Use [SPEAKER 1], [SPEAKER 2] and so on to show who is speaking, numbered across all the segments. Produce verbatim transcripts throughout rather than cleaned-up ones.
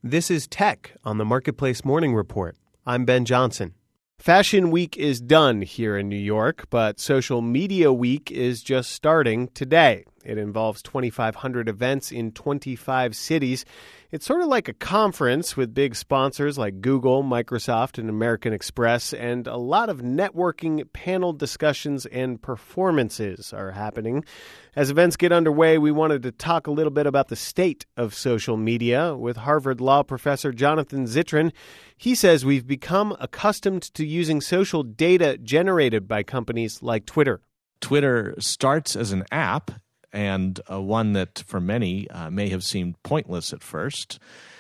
[SPEAKER 1] This is Tech on the Marketplace Morning Report. I'm Ben Johnson. Fashion Week is done here in New York, but Social Media Week is just starting today. It involves twenty-five hundred events in twenty-five cities. It's sort of like a conference with big sponsors like Google, Microsoft, and American Express, and a lot of networking, panel discussions, and performances are happening. As events get underway, we wanted to talk a little bit about the state of social media with Harvard Law professor Jonathan Zittrain. He says we've become accustomed to using social data generated by companies like Twitter.
[SPEAKER 2] Twitter starts as an app, and uh, one that for many uh, may have seemed pointless at first.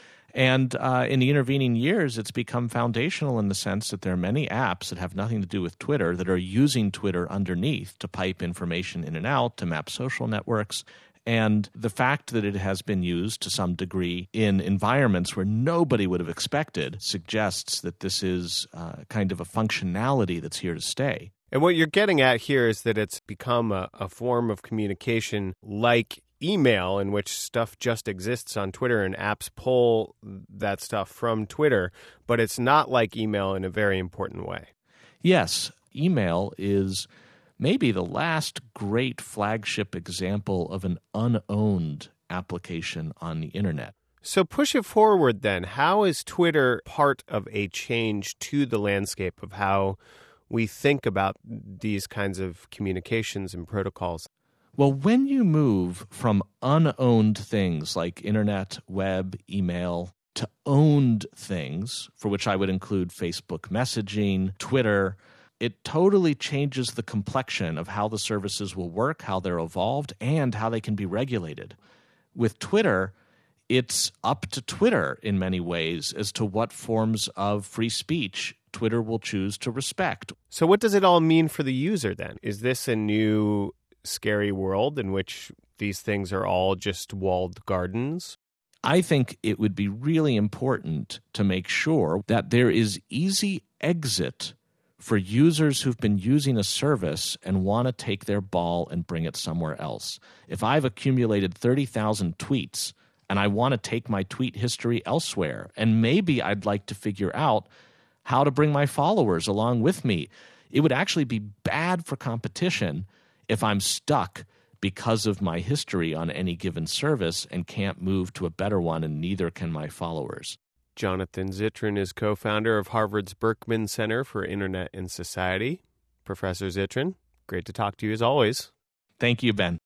[SPEAKER 2] And uh, in the intervening years, it's become foundational in the sense that there are many apps that have nothing to do with Twitter that are using Twitter underneath to pipe information in and out, to map social networks. And the fact that it has been used to some degree in environments where nobody would have expected suggests that this is uh, kind of a functionality that's here to stay.
[SPEAKER 1] And what you're getting at here is that it's become a, a form of communication like email, in which stuff just exists on Twitter and apps pull that stuff from Twitter, but it's not like email in a very important way.
[SPEAKER 2] Yes, email is maybe the last great flagship example of an unowned application on the internet.
[SPEAKER 1] So push it forward then. How is Twitter part of a change to the landscape of how we think about these kinds of communications and protocols?
[SPEAKER 2] Well, when you move from unowned things like internet, web, email, to owned things, for which I would include Facebook messaging, Twitter, it totally changes the complexion of how the services will work, how they're evolved, and how they can be regulated. With Twitter, it's up to Twitter in many ways as to what forms of free speech Twitter will choose to respect.
[SPEAKER 1] So what does it all mean for the user then? Is this a new scary world in which these things are all just walled gardens?
[SPEAKER 2] I think it would be really important to make sure that there is easy exit for users who've been using a service and want to take their ball and bring it somewhere else. If I've accumulated thirty thousand tweets and I want to take my tweet history elsewhere, and maybe I'd like to figure out how to bring my followers along with me, it would actually be bad for competition if I'm stuck because of my history on any given service and can't move to a better one, and neither can my followers.
[SPEAKER 1] Jonathan Zittrain is co-founder of Harvard's Berkman Center for Internet and Society. Professor Zittrain, great to talk to you as always.
[SPEAKER 2] Thank you, Ben.